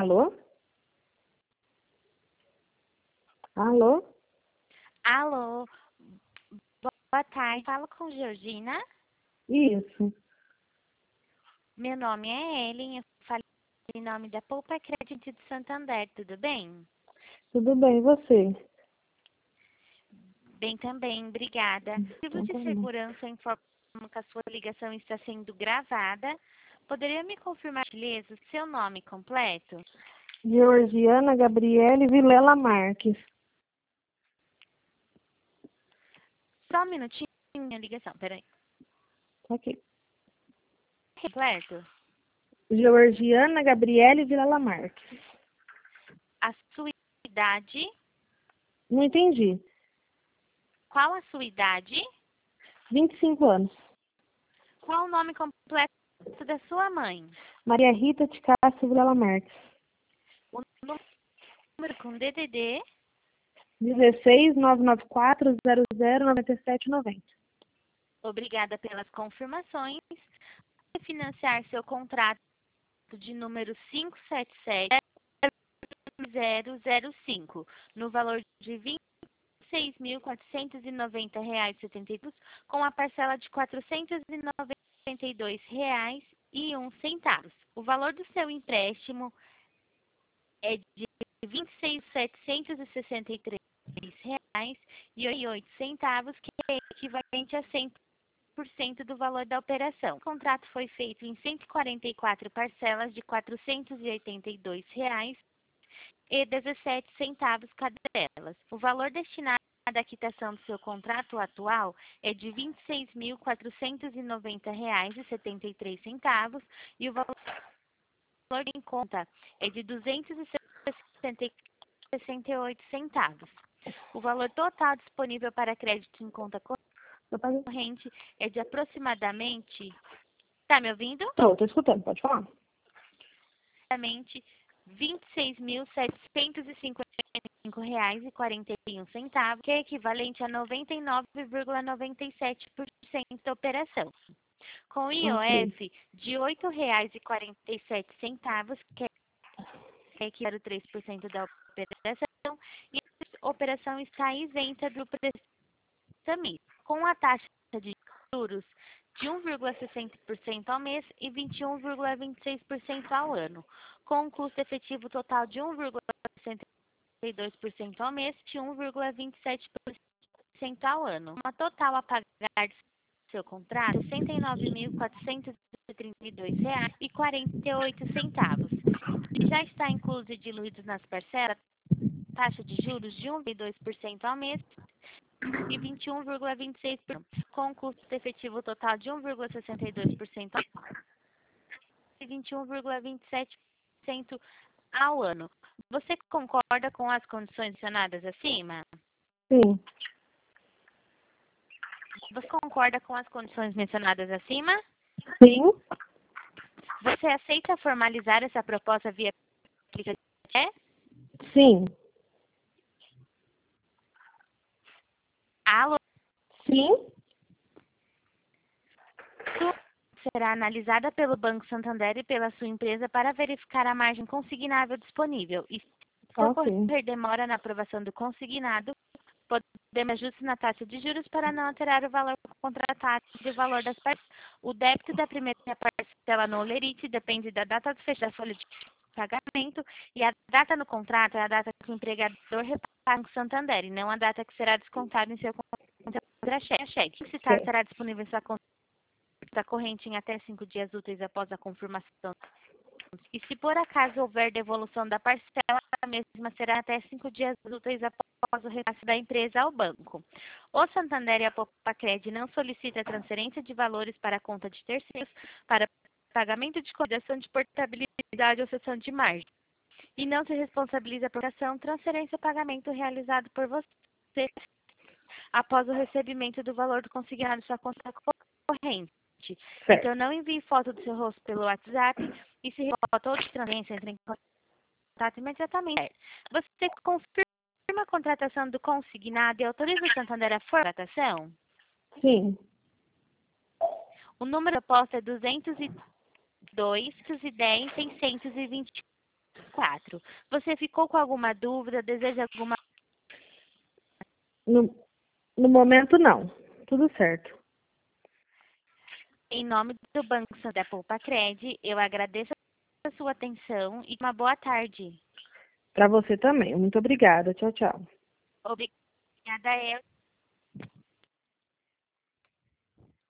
Alô? Alô? Alô, boa tarde. Falo com Georgina. Isso. Meu nome é Ellen, eu falo em nome da Poupa Crédito de Santander, tudo bem? Tudo bem, e você? Bem também, obrigada. Motivo Então, tá de bom. segurança, informo que a sua ligação está sendo gravada. Poderia me confirmar, por gentileza, o seu nome completo? Georgiana Gabriele Vilela Marques. Só um minutinho, minha ligação, peraí. Ok. Completo? Georgiana Gabriele Vilela Marques. A sua idade? Não entendi. Qual a sua idade? 25 anos. Qual o nome completo da sua mãe? Maria Rita de Castro Vilela Marques. O número com DDD? 16 994 00 9790. Obrigada pelas confirmações. Financiar seu contrato de número 577-005 no valor de R$ 26.490,72 com a parcela de R$ 492,01. O valor do seu empréstimo é de R$ 26.763,08, que é equivalente a 100% do valor da operação. O contrato foi feito em 144 parcelas de R$ 482,17 cada delas. O valor destinado à quitação do seu contrato atual é de R$ 26.490,73 e o valor em conta é de R$ 260,68. O valor total disponível para crédito em conta Eu paguei. corrente é de aproximadamente, tá me ouvindo? Tô escutando, pode falar. Aproximadamente R$ 26.755,41, que é equivalente a 99,97% da operação. Com Ok. IOF de R$ 8,47, que é equivalente a 3% da operação, e a operação está isenta do prestamento, com a taxa de juros de 1,60% ao mês e 21,26% ao ano, com um custo efetivo total de 1,62% ao mês e 1,27% ao ano. Uma total a pagar de seu contrato R$ 69.432,48. E já está incluso e diluído nas parcelas taxa de juros de 1,2% ao mês e 21,26%, com um custo efetivo total de 1,62% e 21,27% ao ano. Você concorda com as condições mencionadas acima? Sim. Você concorda com as condições mencionadas acima? Sim. Você aceita formalizar essa proposta via aplicativo? Sim. Alô? Sim. Será analisada pelo Banco Santander e pela sua empresa para verificar a margem consignável disponível. E se Ok. ocorrer demora na aprovação do consignado, podemos ajustes na taxa de juros para não alterar o valor contratado e o valor das parcelas. O débito da primeira parcela no Olerite depende da data do fecho da folha de pagamento e a data no contrato é a data que o empregador repassa no Santander e não a data que será descontada em seu contra-cheque. O citado Certo. estará disponível em sua conta corrente em até 5 dias úteis após a confirmação. E se por acaso houver devolução da parcela, a mesma será até 5 dias úteis após o repasse da empresa ao banco. O Santander e a Popacred não solicita a transferência de valores para a conta de terceiros para pagamento de condição de portabilidade ou cessão de margem. E não se responsabiliza por ação, transferência ou pagamento realizado por você após o recebimento do valor do consignado em sua conta corrente. Certo. Então, não envie foto do seu rosto pelo WhatsApp e se foto ou de transferência, entre em contato imediatamente. Você confirma a contratação do consignado e autoriza o Santander a contratação? Sim. O número da posta é 202 610 620. 2024. Você ficou com alguma dúvida? Deseja alguma... No, no momento, não. Tudo certo. Em nome do Banco Santander Poupa-Cred, eu agradeço a sua atenção e uma boa tarde. Para você também. Muito obrigada. Tchau, tchau. Obrigada,